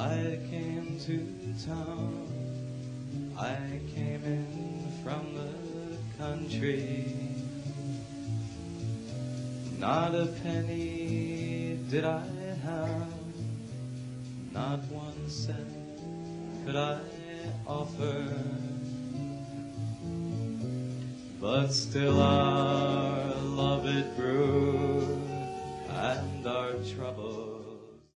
I came to town, I came in from the country. Not a penny did I have, not 1 cent could I offer, but still our love it grew, and our trouble